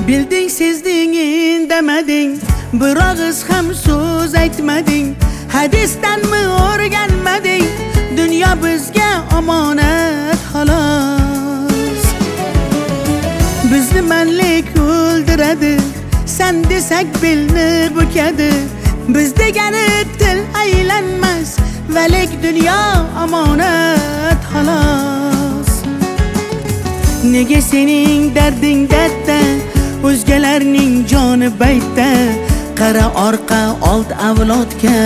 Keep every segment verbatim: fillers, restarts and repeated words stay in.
Bilding sezding indamading, bir og'iz ham so'z aytmading. Hadisdanmi o'rganmading, dunyo bizga omonat xolos. Bizni manlik o'ldiradi, sen desak belni bukadi. Biz degani til aylanmas, valik dunyo omonat xolos. Nega sening darding dardda, o'zgalarning joni baytda? Qara orqa old avlodga,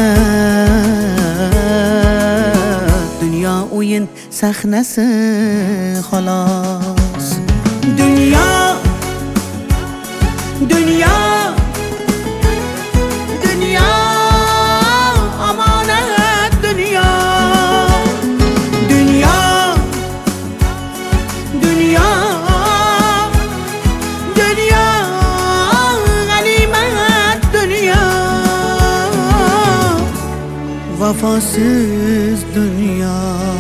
dunyo o'yin sahnasi xolos. Dunyo, dunyo, dunyo omonat, dunyo, dunyo, dunyo, dunyo g'animat, dunyo vafosiz dunyo.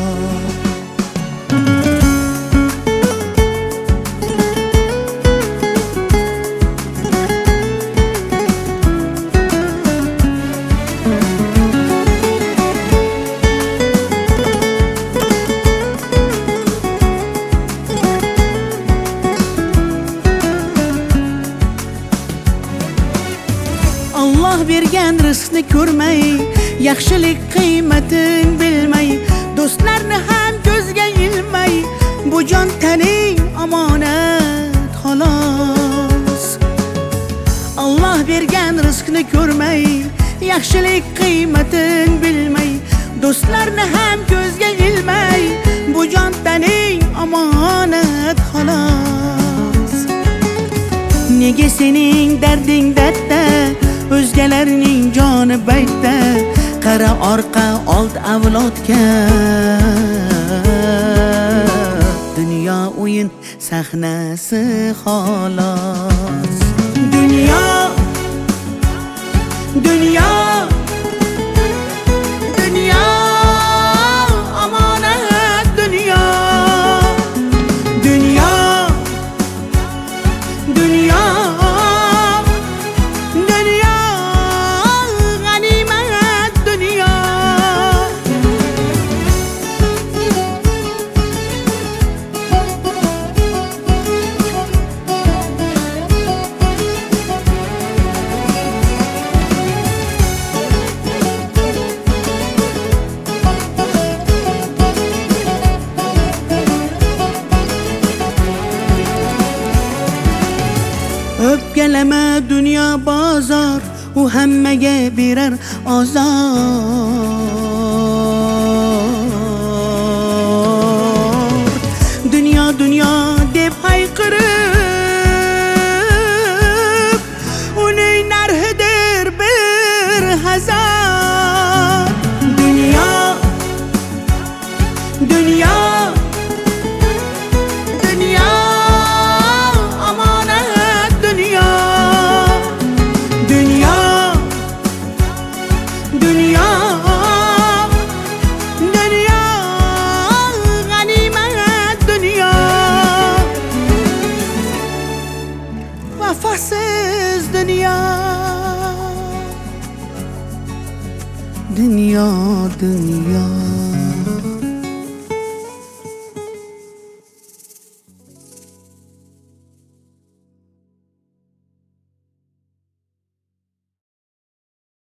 Allah bergan rizqni ko'rmay, yaxshilik qiymatin bilmay, do'stlarni ham ko'zga ilmay, bu jon taning omonat xolos. Allah bergan rizqni ko'rmay, yaxshilik qiymatin bilmay, do'stlarni ham ko'zga ilmay, bu jon taning omonat xolos. Nega sening darding dardda, o'zgalarning joni baytda? Qara orqa old avlodga, dunyo o'yin sahnasi xolos. Dunyo, dunyo, dunyo omonat, dunyo, dunyo, dunyo, dunyo g'animat, dunyo. O'pkalama dunyo bozor, u hammaga berar azor. Dunyo dunyo deb hayqirib, uning narxidir bir hazar. Dunyo, dunyo, dunyo omonat, dunyo, dunyo, dunyo, dunyo g'animat, dunyo vafosiz dunyo, dunyo, dunyo.